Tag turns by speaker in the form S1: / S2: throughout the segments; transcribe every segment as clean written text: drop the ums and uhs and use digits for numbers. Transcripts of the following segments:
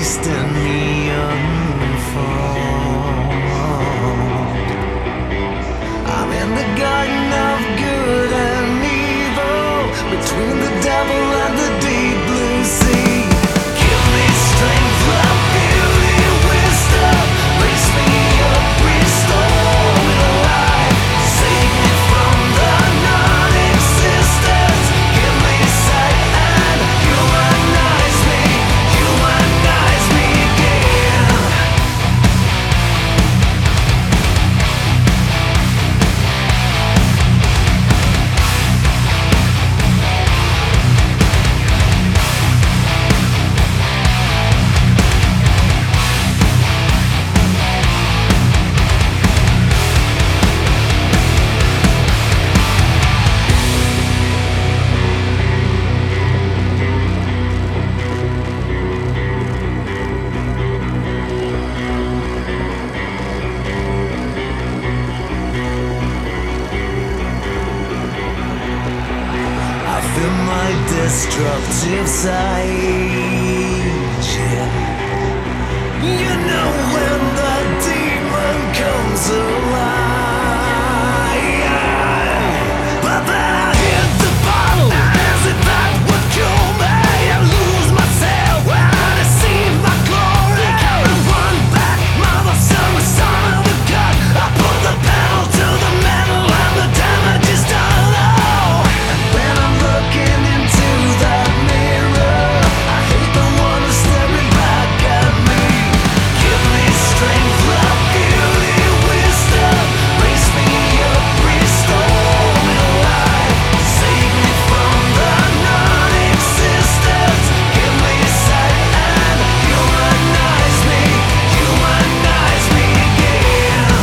S1: beast in me unfold. I'm in the garden of good and evil, between the devil and the deep blue sea. Give me strength, love, beauty, wisdom. Raise me up, restore me to life. Save me from the non-existence. Give me sight and humanize me again. I feel my destructive side, yeah. You know when the demon comes alive. But then I hit the bottle, as if that would kill me. I lose myself when I see my glory. And run back, mother, son of a gun. I put the pedal to the metal and the damage is done. Oh, and when I'm looking into that mirror, I hate the one who's staring back at me. Give me strength, love, beauty, wisdom. Raise me up, restore me to life. Save me from the non-existence. Give me sight and humanize me again.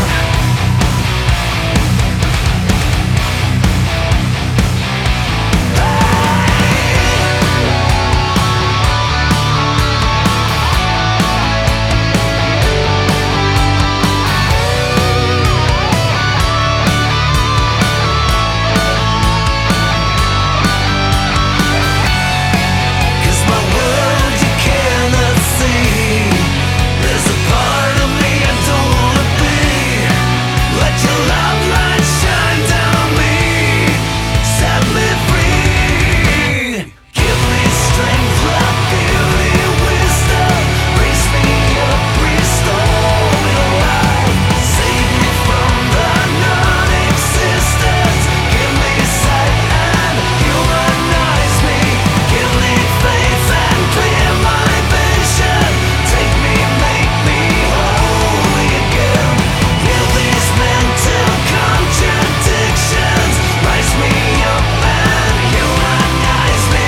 S1: Cause my world you cannot see. There's a part of me I don't wanna be. Let your love light shine down on me. Set me free. Give me strength, love, beauty, wisdom. Raise me up, restore me to life. Save me from the non-existence. Give me sight and humanize me. Give me faith and clear my vision. Take me, make me holy again. Heal these mental contradictions. Rise me up and humanize me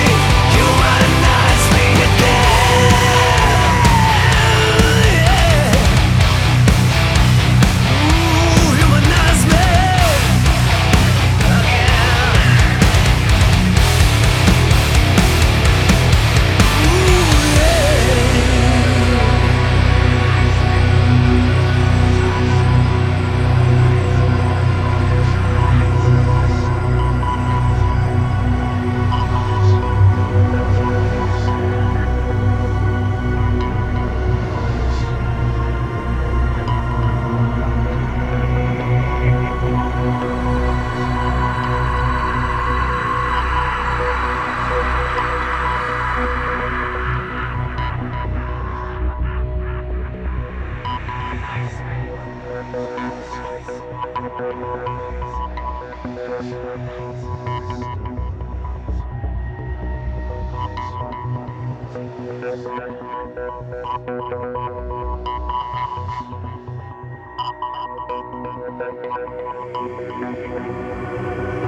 S1: again. Ooh, humanize me again.